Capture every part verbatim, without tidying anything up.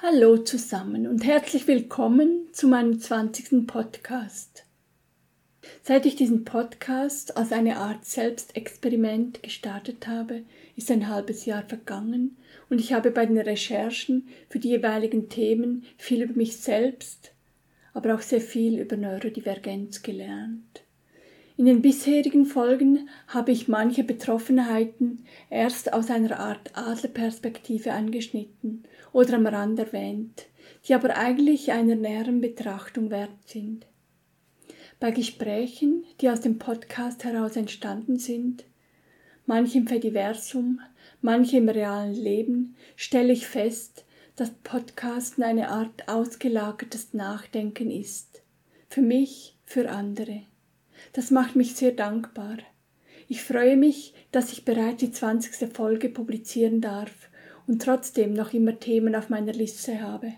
Hallo zusammen und herzlich willkommen zu meinem zwanzigsten Podcast. Seit ich diesen Podcast als eine Art Selbstexperiment gestartet habe, ist ein halbes Jahr vergangen und ich habe bei den Recherchen für die jeweiligen Themen viel über mich selbst, aber auch sehr viel über Neurodivergenz gelernt. In den bisherigen Folgen habe ich manche Betroffenheiten erst aus einer Art Adlerperspektive angeschnitten oder am Rand erwähnt, die aber eigentlich einer näheren Betrachtung wert sind. Bei Gesprächen, die aus dem Podcast heraus entstanden sind, manche im Fediversum, manche im realen Leben, stelle ich fest, dass Podcasten eine Art ausgelagertes Nachdenken ist. Für mich, für andere. Das macht mich sehr dankbar. Ich freue mich, dass ich bereits die zwanzigste Folge publizieren darf und trotzdem noch immer Themen auf meiner Liste habe.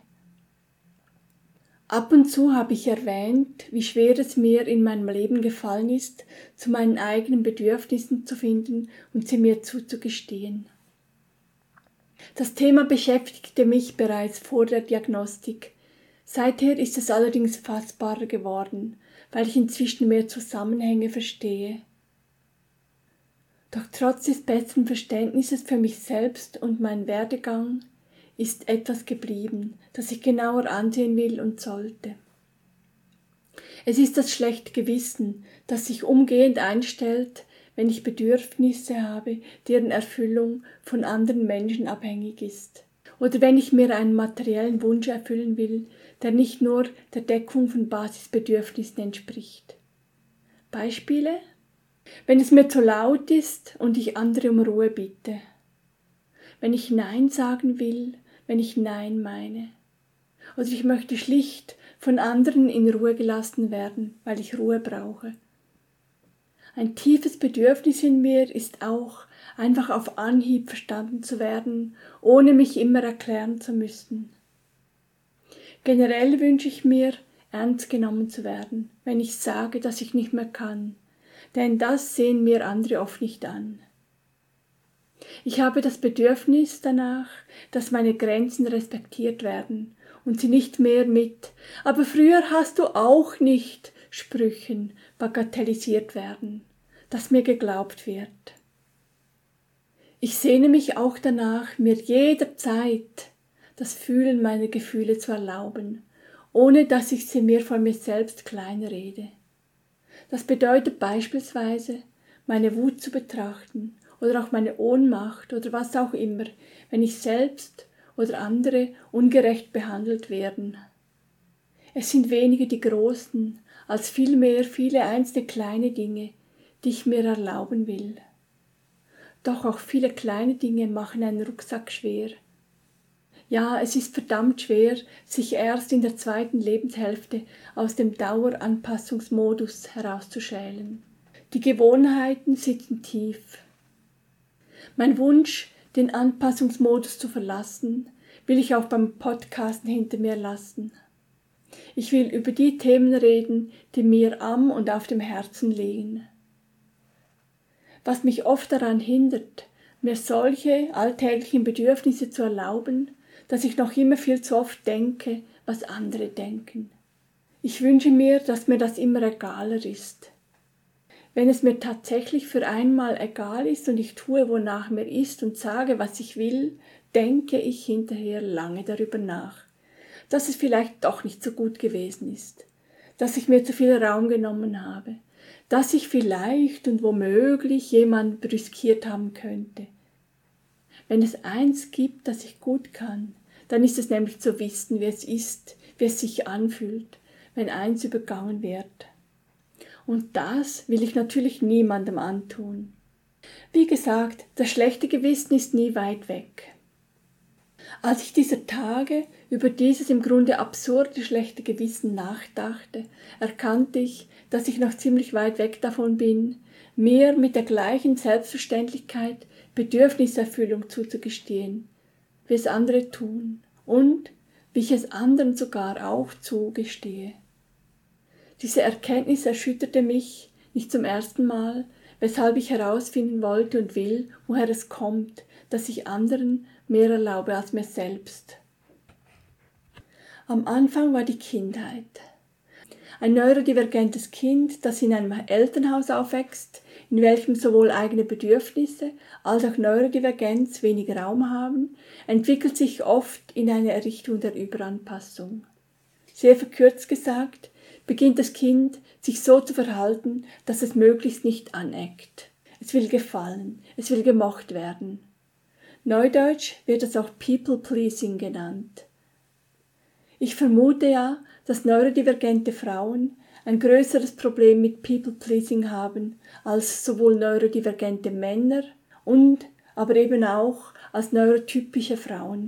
Ab und zu habe ich erwähnt, wie schwer es mir in meinem Leben gefallen ist, zu meinen eigenen Bedürfnissen zu finden und sie mir zuzugestehen. Das Thema beschäftigte mich bereits vor der Diagnostik. Seither ist es allerdings fassbarer geworden, weil ich inzwischen mehr Zusammenhänge verstehe. Doch trotz des besseren Verständnisses für mich selbst und meinen Werdegang ist etwas geblieben, das ich genauer ansehen will und sollte. Es ist das schlechte Gewissen, das sich umgehend einstellt, wenn ich Bedürfnisse habe, deren Erfüllung von anderen Menschen abhängig ist. Oder wenn ich mir einen materiellen Wunsch erfüllen will, der nicht nur der Deckung von Basisbedürfnissen entspricht. Beispiele? Wenn es mir zu laut ist und ich andere um Ruhe bitte. Wenn ich Nein sagen will, wenn ich Nein meine. Oder ich möchte schlicht von anderen in Ruhe gelassen werden, weil ich Ruhe brauche. Ein tiefes Bedürfnis in mir ist auch, einfach auf Anhieb verstanden zu werden, ohne mich immer erklären zu müssen. Generell wünsche ich mir, ernst genommen zu werden, wenn ich sage, dass ich nicht mehr kann, denn das sehen mir andere oft nicht an. Ich habe das Bedürfnis danach, dass meine Grenzen respektiert werden und sie nicht mehr mit »aber früher hast du auch nicht« Sprüchen bagatellisiert werden, dass mir geglaubt wird. Ich sehne mich auch danach, mir jederzeit das Fühlen meiner Gefühle zu erlauben, ohne dass ich sie mir von mir selbst kleinrede. Das bedeutet beispielsweise, meine Wut zu betrachten oder auch meine Ohnmacht oder was auch immer, wenn ich selbst oder andere ungerecht behandelt werden. Es sind weniger die großen, als vielmehr viele einzelne kleine Dinge, die ich mir erlauben will. Doch auch viele kleine Dinge machen einen Rucksack schwer. Ja, es ist verdammt schwer, sich erst in der zweiten Lebenshälfte aus dem Daueranpassungsmodus herauszuschälen. Die Gewohnheiten sitzen tief. Mein Wunsch, den Anpassungsmodus zu verlassen, will ich auch beim Podcasten hinter mir lassen. Ich will über die Themen reden, die mir am und auf dem Herzen liegen. Was mich oft daran hindert, mir solche alltäglichen Bedürfnisse zu erlauben, dass ich noch immer viel zu oft denke, was andere denken. Ich wünsche mir, dass mir das immer egaler ist. Wenn es mir tatsächlich für einmal egal ist und ich tue, wonach mir ist und sage, was ich will, denke ich hinterher lange darüber nach, dass es vielleicht doch nicht so gut gewesen ist, dass ich mir zu viel Raum genommen habe, dass ich vielleicht und womöglich jemanden brüskiert haben könnte. Wenn es eins gibt, das ich gut kann, dann ist es nämlich zu wissen, wie es ist, wie es sich anfühlt, wenn eins übergangen wird. Und das will ich natürlich niemandem antun. Wie gesagt, das schlechte Gewissen ist nie weit weg. Als ich dieser Tage über dieses im Grunde absurde schlechte Gewissen nachdachte, erkannte ich, dass ich noch ziemlich weit weg davon bin, mir mit der gleichen Selbstverständlichkeit Bedürfniserfüllung zuzugestehen, wie es andere tun und wie ich es anderen sogar auch zugestehe. Diese Erkenntnis erschütterte mich nicht zum ersten Mal, weshalb ich herausfinden wollte und will, woher es kommt, dass ich anderen mehr erlaube als mir selbst. Am Anfang war die Kindheit. Ein neurodivergentes Kind, das in einem Elternhaus aufwächst, in welchem sowohl eigene Bedürfnisse als auch Neurodivergenz wenig Raum haben, entwickelt sich oft in eine Richtung der Überanpassung. Sehr verkürzt gesagt, beginnt das Kind, sich so zu verhalten, dass es möglichst nicht aneckt. Es will gefallen, es will gemocht werden. Neudeutsch wird es auch People-Pleasing genannt. Ich vermute ja, dass neurodivergente Frauen ein größeres Problem mit People-Pleasing haben als sowohl neurodivergente Männer und aber eben auch als neurotypische Frauen.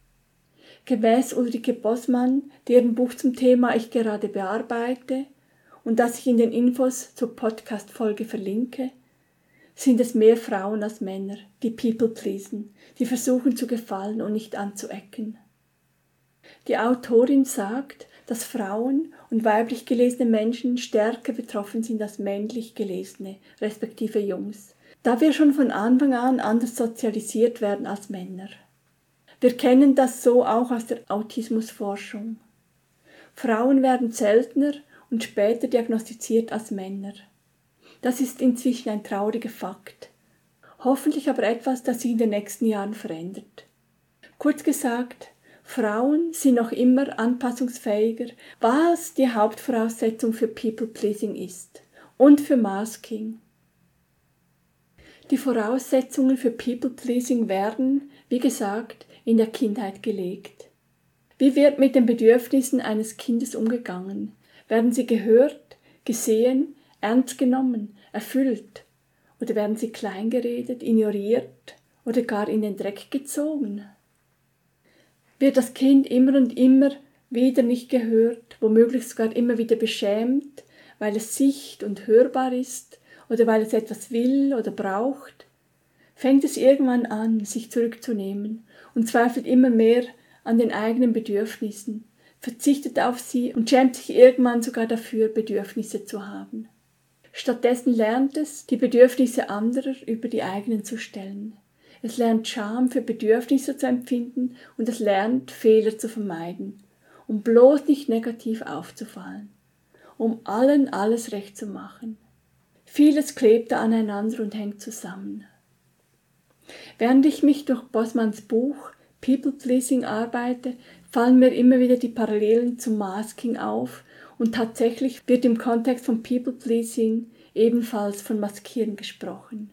Gemäß Ulrike Bossmann, deren Buch zum Thema ich gerade bearbeite und das ich in den Infos zur Podcast-Folge verlinke, sind es mehr Frauen als Männer, die People pleasen, die versuchen zu gefallen und nicht anzuecken. Die Autorin sagt, dass Frauen und weiblich gelesene Menschen stärker betroffen sind als männlich gelesene, respektive Jungs, da wir schon von Anfang an anders sozialisiert werden als Männer. Wir kennen das so auch aus der Autismusforschung. Frauen werden seltener und später diagnostiziert als Männer. Das ist inzwischen ein trauriger Fakt. Hoffentlich aber etwas, das sich in den nächsten Jahren verändert. Kurz gesagt, Frauen sind noch immer anpassungsfähiger, was die Hauptvoraussetzung für People-Pleasing ist und für Masking. Die Voraussetzungen für People-Pleasing werden, wie gesagt, in der Kindheit gelegt. Wie wird mit den Bedürfnissen eines Kindes umgegangen? Werden sie gehört, gesehen, ernst genommen, erfüllt? Oder werden sie kleingeredet, ignoriert oder gar in den Dreck gezogen? Wird das Kind immer und immer wieder nicht gehört, womöglich sogar immer wieder beschämt, weil es sicht- und hörbar ist oder weil es etwas will oder braucht, fängt es irgendwann an, sich zurückzunehmen und zweifelt immer mehr an den eigenen Bedürfnissen, verzichtet auf sie und schämt sich irgendwann sogar dafür, Bedürfnisse zu haben. Stattdessen lernt es, die Bedürfnisse anderer über die eigenen zu stellen. Es lernt Scham für Bedürfnisse zu empfinden und es lernt, Fehler zu vermeiden, um bloß nicht negativ aufzufallen, um allen alles recht zu machen. Vieles klebt da aneinander und hängt zusammen. Während ich mich durch Bossmanns Buch People Pleasing arbeite, fallen mir immer wieder die Parallelen zum Masking auf und tatsächlich wird im Kontext von People Pleasing ebenfalls von Maskieren gesprochen.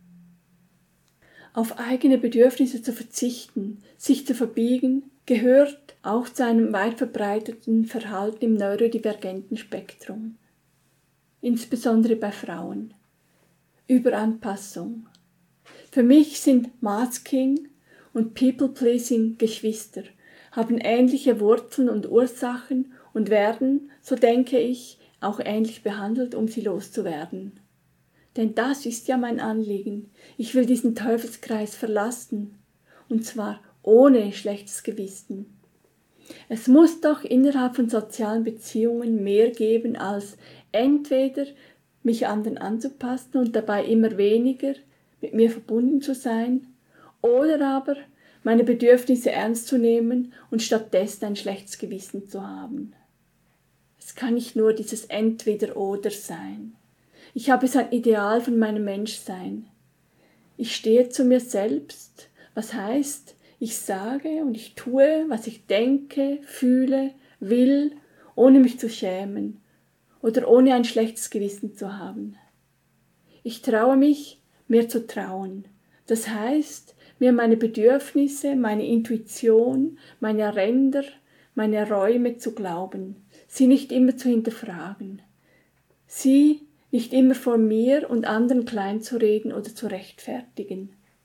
Auf eigene Bedürfnisse zu verzichten, sich zu verbiegen, gehört auch zu einem weit verbreiteten Verhalten im neurodivergenten Spektrum, insbesondere bei Frauen. Überanpassung. Für mich sind Masking und People-Pleasing Geschwister, haben ähnliche Wurzeln und Ursachen und werden, so denke ich, auch ähnlich behandelt, um sie loszuwerden. Denn das ist ja mein Anliegen. Ich will diesen Teufelskreis verlassen, und zwar ohne schlechtes Gewissen. Es muss doch innerhalb von sozialen Beziehungen mehr geben als entweder mich anderen anzupassen und dabei immer weniger mit mir verbunden zu sein, oder aber meine Bedürfnisse ernst zu nehmen und stattdessen ein schlechtes Gewissen zu haben. Es kann nicht nur dieses Entweder-Oder sein. Ich habe so ein Ideal von meinem Menschsein. Ich stehe zu mir selbst, was heißt, ich sage und ich tue, was ich denke, fühle, will, ohne mich zu schämen oder ohne ein schlechtes Gewissen zu haben. Ich traue mich, mir zu trauen. Das heißt, mir meine Bedürfnisse, meine Intuition, meine Ränder, meine Räume zu glauben, sie nicht immer zu hinterfragen, sie nicht immer vor mir und anderen klein zu reden oder zu rechtfertigen.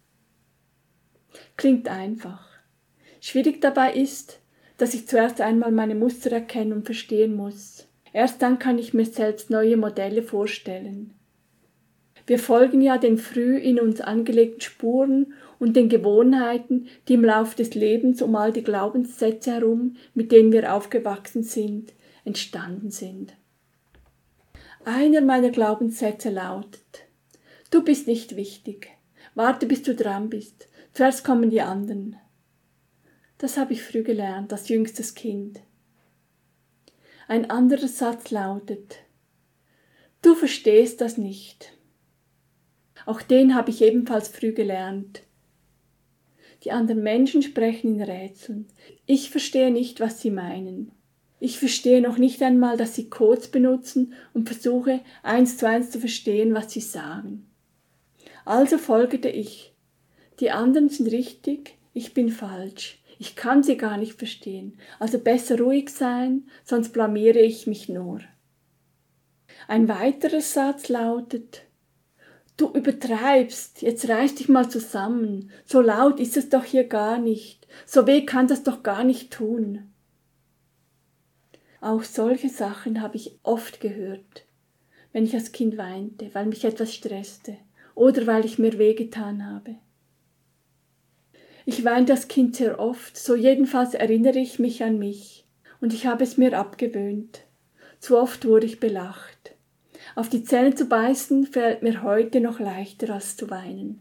Klingt einfach. Schwierig dabei ist, dass ich zuerst einmal meine Muster erkennen und verstehen muss. Erst dann kann ich mir selbst neue Modelle vorstellen. Wir folgen ja den früh in uns angelegten Spuren und den Gewohnheiten, die im Lauf des Lebens um all die Glaubenssätze herum, mit denen wir aufgewachsen sind, entstanden sind. Einer meiner Glaubenssätze lautet: Du bist nicht wichtig. Warte, bis du dran bist. Zuerst kommen die anderen. Das habe ich früh gelernt, als jüngstes Kind. Ein anderer Satz lautet: Du verstehst das nicht. Auch den habe ich ebenfalls früh gelernt. Die anderen Menschen sprechen in Rätseln. Ich verstehe nicht, was sie meinen. Ich verstehe noch nicht einmal, dass sie Codes benutzen und versuche, eins zu eins zu verstehen, was sie sagen. Also folgerte ich. Die anderen sind richtig, ich bin falsch. Ich kann sie gar nicht verstehen. Also besser ruhig sein, sonst blamiere ich mich nur. Ein weiterer Satz lautet: Du übertreibst, jetzt reiß dich mal zusammen. So laut ist es doch hier gar nicht. So weh kann das doch gar nicht tun. Auch solche Sachen habe ich oft gehört, wenn ich als Kind weinte, weil mich etwas stresste oder weil ich mir wehgetan habe. Ich weinte als Kind sehr oft, so jedenfalls erinnere ich mich an mich, und ich habe es mir abgewöhnt. Zu oft wurde ich belacht. Auf die Zähne zu beißen fällt mir heute noch leichter als zu weinen.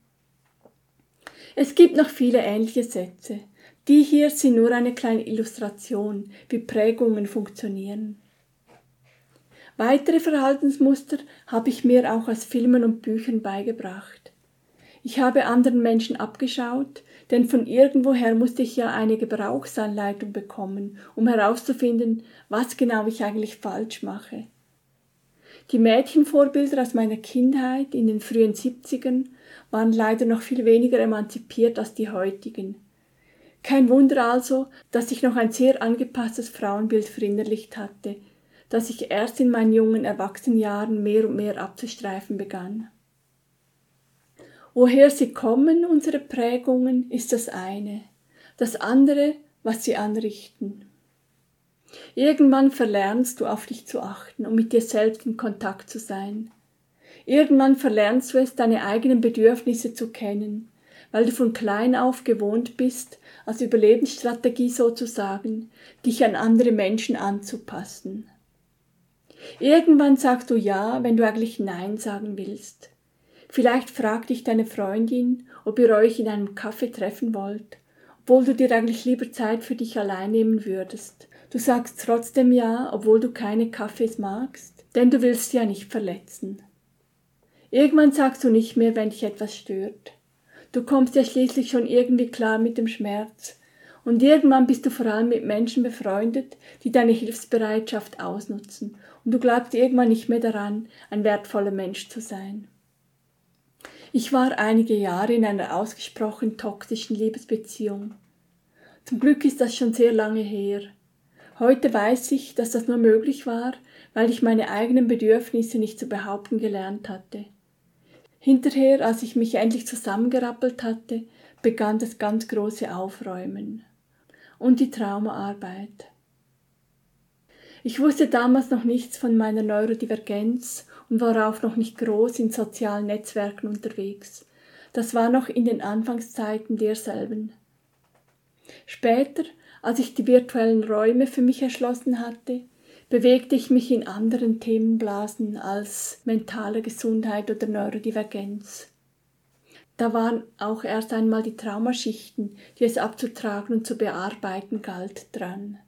Es gibt noch viele ähnliche Sätze. Die hier sind nur eine kleine Illustration, wie Prägungen funktionieren. Weitere Verhaltensmuster habe ich mir auch aus Filmen und Büchern beigebracht. Ich habe anderen Menschen abgeschaut, denn von irgendwoher musste ich ja eine Gebrauchsanleitung bekommen, um herauszufinden, was genau ich eigentlich falsch mache. Die Mädchenvorbilder aus meiner Kindheit in den frühen siebzigern waren leider noch viel weniger emanzipiert als die heutigen. Kein Wunder also, dass ich noch ein sehr angepasstes Frauenbild verinnerlicht hatte, das ich erst in meinen jungen Erwachsenenjahren mehr und mehr abzustreifen begann. Woher sie kommen, unsere Prägungen, ist das eine, das andere, was sie anrichten. Irgendwann verlernst du, auf dich zu achten und mit dir selbst in Kontakt zu sein. Irgendwann verlernst du es, deine eigenen Bedürfnisse zu kennen, weil du von klein auf gewohnt bist, als Überlebensstrategie sozusagen, dich an andere Menschen anzupassen. Irgendwann sagst du Ja, wenn du eigentlich Nein sagen willst. Vielleicht fragt dich deine Freundin, ob ihr euch in einem Café treffen wollt, obwohl du dir eigentlich lieber Zeit für dich allein nehmen würdest. Du sagst trotzdem Ja, obwohl du keine Kaffees magst, denn du willst ja nicht verletzen. Irgendwann sagst du nicht mehr, wenn dich etwas stört. Du kommst ja schließlich schon irgendwie klar mit dem Schmerz. Und irgendwann bist du vor allem mit Menschen befreundet, die deine Hilfsbereitschaft ausnutzen. Und du glaubst irgendwann nicht mehr daran, ein wertvoller Mensch zu sein. Ich war einige Jahre in einer ausgesprochen toxischen Liebesbeziehung. Zum Glück ist das schon sehr lange her. Heute weiß ich, dass das nur möglich war, weil ich meine eigenen Bedürfnisse nicht zu behaupten gelernt hatte. Hinterher, als ich mich endlich zusammengerappelt hatte, begann das ganz große Aufräumen und die Traumaarbeit. Ich wusste damals noch nichts von meiner Neurodivergenz und war auch noch nicht groß in sozialen Netzwerken unterwegs. Das war noch in den Anfangszeiten derselben. Später, als ich die virtuellen Räume für mich erschlossen hatte, bewegte ich mich in anderen Themenblasen als mentale Gesundheit oder Neurodivergenz. Da waren auch erst einmal die Traumaschichten, die es abzutragen und zu bearbeiten galt, dran.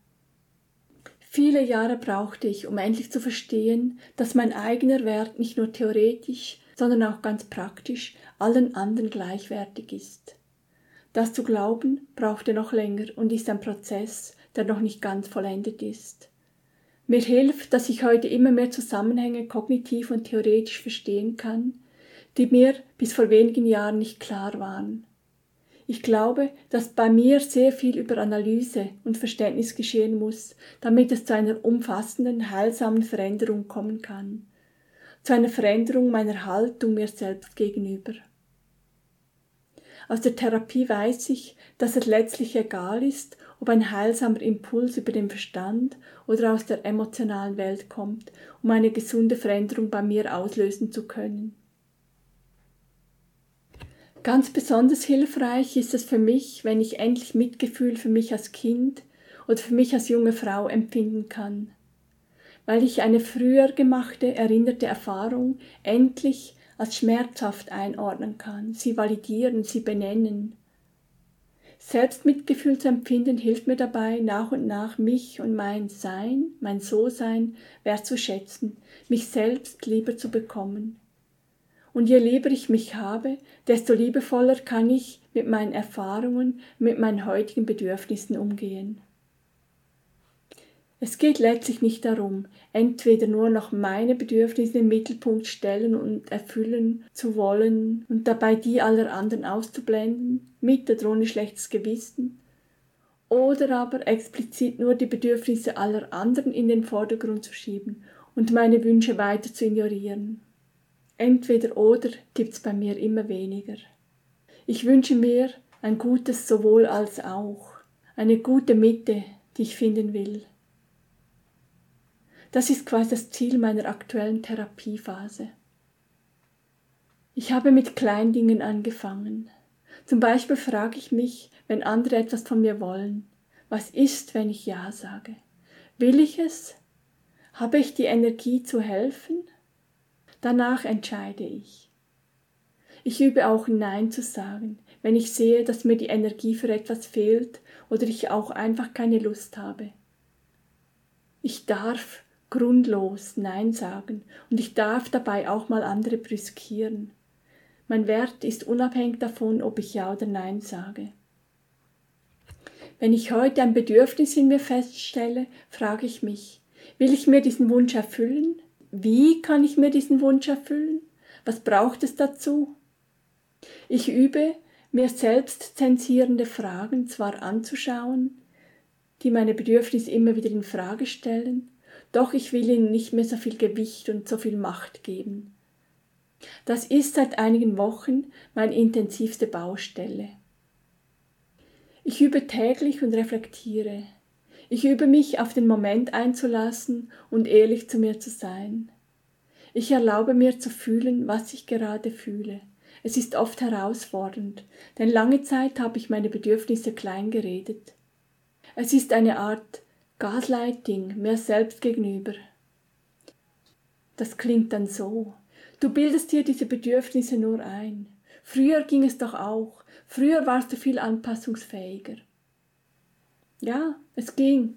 Viele Jahre brauchte ich, um endlich zu verstehen, dass mein eigener Wert nicht nur theoretisch, sondern auch ganz praktisch allen anderen gleichwertig ist. Das zu glauben, brauchte noch länger und ist ein Prozess, der noch nicht ganz vollendet ist. Mir hilft, dass ich heute immer mehr Zusammenhänge kognitiv und theoretisch verstehen kann, die mir bis vor wenigen Jahren nicht klar waren. Ich glaube, dass bei mir sehr viel über Analyse und Verständnis geschehen muss, damit es zu einer umfassenden, heilsamen Veränderung kommen kann. Zu einer Veränderung meiner Haltung mir selbst gegenüber. Aus der Therapie weiß ich, dass es letztlich egal ist, ob ein heilsamer Impuls über den Verstand oder aus der emotionalen Welt kommt, um eine gesunde Veränderung bei mir auslösen zu können. Ganz besonders hilfreich ist es für mich, wenn ich endlich Mitgefühl für mich als Kind oder für mich als junge Frau empfinden kann, weil ich eine früher gemachte, erinnerte Erfahrung endlich als schmerzhaft einordnen kann, sie validieren, sie benennen. Selbstmitgefühl zu empfinden hilft mir dabei, nach und nach mich und mein Sein, mein So-Sein wertzuschätzen, mich selbst lieber zu bekommen. Und je lieber ich mich habe, desto liebevoller kann ich mit meinen Erfahrungen, mit meinen heutigen Bedürfnissen umgehen. Es geht letztlich nicht darum, entweder nur noch meine Bedürfnisse im Mittelpunkt stellen und erfüllen zu wollen und dabei die aller anderen auszublenden, mit oder ohne schlechtes Gewissen, oder aber explizit nur die Bedürfnisse aller anderen in den Vordergrund zu schieben und meine Wünsche weiter zu ignorieren. Entweder oder gibt's bei mir immer weniger. Ich wünsche mir ein gutes sowohl als auch, eine gute Mitte, die ich finden will. Das ist quasi das Ziel meiner aktuellen Therapiephase. Ich habe mit Kleindingen angefangen. Zum Beispiel frage ich mich, wenn andere etwas von mir wollen, was ist, wenn ich Ja sage? Will ich es? Habe ich die Energie zu helfen? Danach entscheide ich. Ich übe auch Nein zu sagen, wenn ich sehe, dass mir die Energie für etwas fehlt oder ich auch einfach keine Lust habe. Ich darf grundlos Nein sagen und ich darf dabei auch mal andere brüskieren. Mein Wert ist unabhängig davon, ob ich Ja oder Nein sage. Wenn ich heute ein Bedürfnis in mir feststelle, frage ich mich, will ich mir diesen Wunsch erfüllen? Wie kann ich mir diesen Wunsch erfüllen? Was braucht es dazu? Ich übe, mir selbst zensierende Fragen zwar anzuschauen, die meine Bedürfnisse immer wieder in Frage stellen, doch ich will ihnen nicht mehr so viel Gewicht und so viel Macht geben. Das ist seit einigen Wochen meine intensivste Baustelle. Ich übe täglich und reflektiere. Ich übe mich auf den Moment einzulassen und ehrlich zu mir zu sein. Ich erlaube mir zu fühlen, was ich gerade fühle. Es ist oft herausfordernd, denn lange Zeit habe ich meine Bedürfnisse klein geredet. Es ist eine Art Gaslighting mir selbst gegenüber. Das klingt dann so. Du bildest dir diese Bedürfnisse nur ein. Früher ging es doch auch. Früher warst du viel anpassungsfähiger. Ja, es ging.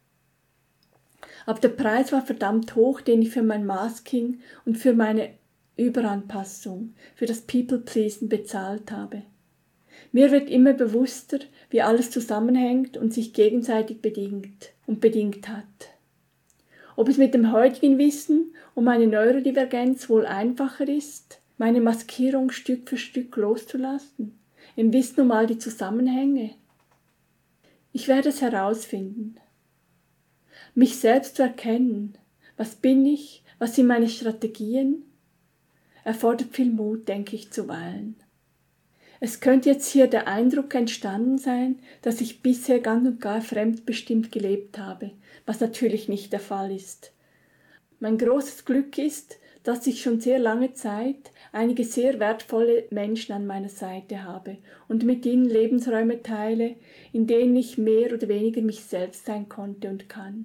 Aber der Preis war verdammt hoch, den ich für mein Masking und für meine Überanpassung, für das People-Pleasen bezahlt habe. Mir wird immer bewusster, wie alles zusammenhängt und sich gegenseitig bedingt und bedingt hat. Ob es mit dem heutigen Wissen um meine Neurodivergenz wohl einfacher ist, meine Maskierung Stück für Stück loszulassen, im Wissen um all die Zusammenhänge. Ich werde es herausfinden. Mich selbst zu erkennen, was bin ich, was sind meine Strategien, erfordert viel Mut, denke ich zuweilen. Es könnte jetzt hier der Eindruck entstanden sein, dass ich bisher ganz und gar fremdbestimmt gelebt habe, was natürlich nicht der Fall ist. Mein großes Glück ist, dass ich schon sehr lange Zeit einige sehr wertvolle Menschen an meiner Seite habe und mit ihnen Lebensräume teile, in denen ich mehr oder weniger mich selbst sein konnte und kann.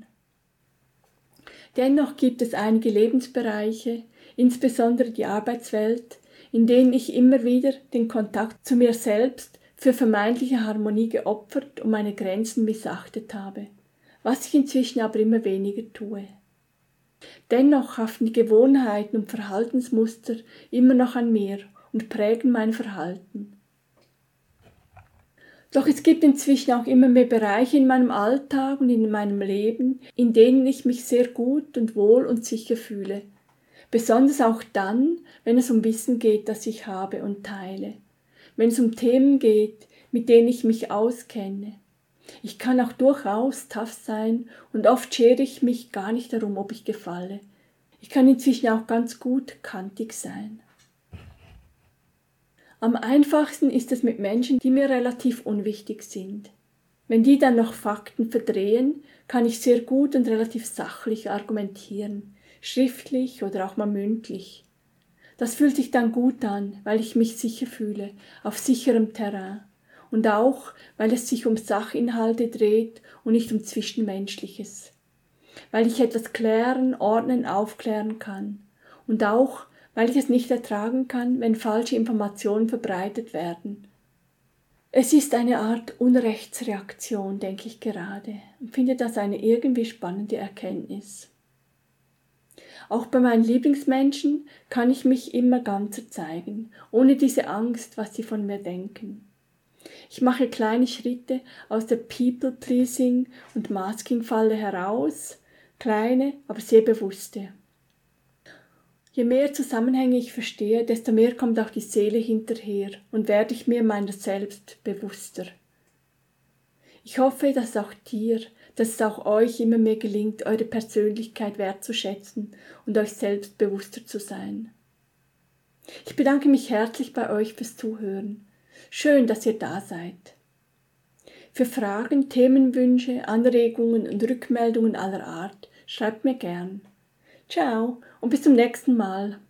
Dennoch gibt es einige Lebensbereiche, insbesondere die Arbeitswelt, in denen ich immer wieder den Kontakt zu mir selbst für vermeintliche Harmonie geopfert und meine Grenzen missachtet habe, was ich inzwischen aber immer weniger tue. Dennoch haften die Gewohnheiten und Verhaltensmuster immer noch an mir und prägen mein Verhalten. Doch es gibt inzwischen auch immer mehr Bereiche in meinem Alltag und in meinem Leben, in denen ich mich sehr gut und wohl und sicher fühle. Besonders auch dann, wenn es um Wissen geht, das ich habe und teile. Wenn es um Themen geht, mit denen ich mich auskenne. Ich kann auch durchaus tough sein und oft schere ich mich gar nicht darum, ob ich gefalle. Ich kann inzwischen auch ganz gut kantig sein. Am einfachsten ist es mit Menschen, die mir relativ unwichtig sind. Wenn die dann noch Fakten verdrehen, kann ich sehr gut und relativ sachlich argumentieren, schriftlich oder auch mal mündlich. Das fühlt sich dann gut an, weil ich mich sicher fühle, auf sicherem Terrain. Und auch, weil es sich um Sachinhalte dreht und nicht um Zwischenmenschliches. Weil ich etwas klären, ordnen, aufklären kann. Und auch, weil ich es nicht ertragen kann, wenn falsche Informationen verbreitet werden. Es ist eine Art Unrechtsreaktion, denke ich gerade, und finde das eine irgendwie spannende Erkenntnis. Auch bei meinen Lieblingsmenschen kann ich mich immer ganzer zeigen, ohne diese Angst, was sie von mir denken. Ich mache kleine Schritte aus der People-Pleasing- und Masking-Falle heraus, kleine, aber sehr bewusste. Je mehr Zusammenhänge ich verstehe, desto mehr kommt auch die Seele hinterher und werde ich mir meiner selbst bewusster. Ich hoffe, dass auch dir, dass es auch euch immer mehr gelingt, eure Persönlichkeit wertzuschätzen und euch selbstbewusster zu sein. Ich bedanke mich herzlich bei euch fürs Zuhören. Schön, dass ihr da seid. Für Fragen, Themenwünsche, Anregungen und Rückmeldungen aller Art schreibt mir gern. Ciao und bis zum nächsten Mal.